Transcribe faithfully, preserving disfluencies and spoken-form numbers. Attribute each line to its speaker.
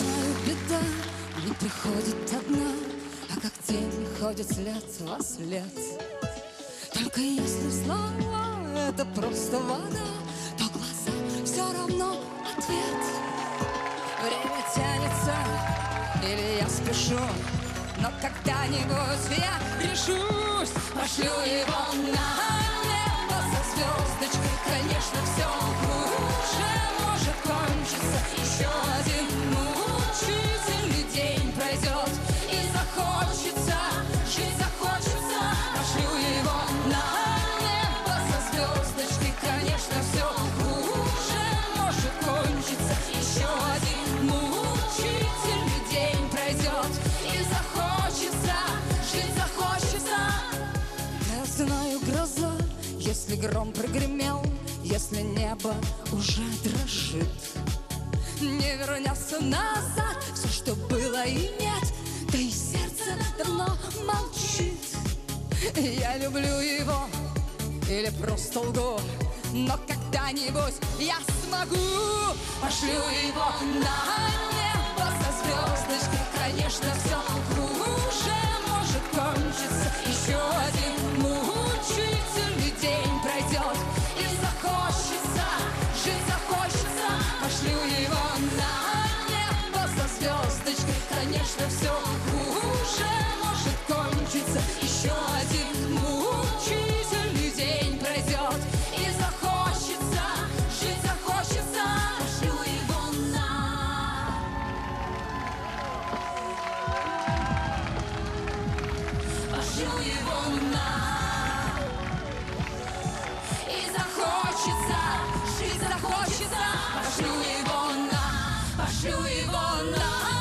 Speaker 1: знаю, беда не приходит одна, а как тень ходит след во след. Только если слова — это просто вода, то глаза все равно ответ. Время тянется, или я спешу, но когда-нибудь я решусь. Пошлю его на небо со звездочкой. Конечно, все хуже может кончиться. Еще один мучительный день пройдет, и захочется, жить захочется. Пошлю его на небо со звездочкой. Конечно, все хуже может кончиться. Еще один мучительный день пройдет, и захочется, жить захочется. Я знаю, гроза, если гром прогремел, если небо уже дрожит, не вернется назад все, что было и нет, да и сердце давно молчит. Я люблю его или просто лгу, но когда-нибудь я смогу. Пошлю его на небо со звездочкой. Конечно, все хуже может кончиться. Еще один мучительный день пройдет, и захочется, жить захочется. Пошлю его на небо со звездочкой. Конечно, все хуже может кончиться. Еще один мучительный день пройдет, и захочется, жить захочется. Пошлю его на... Пошлю его на... И захочется, жить захочется. Пошлю его на... Пошлю его на...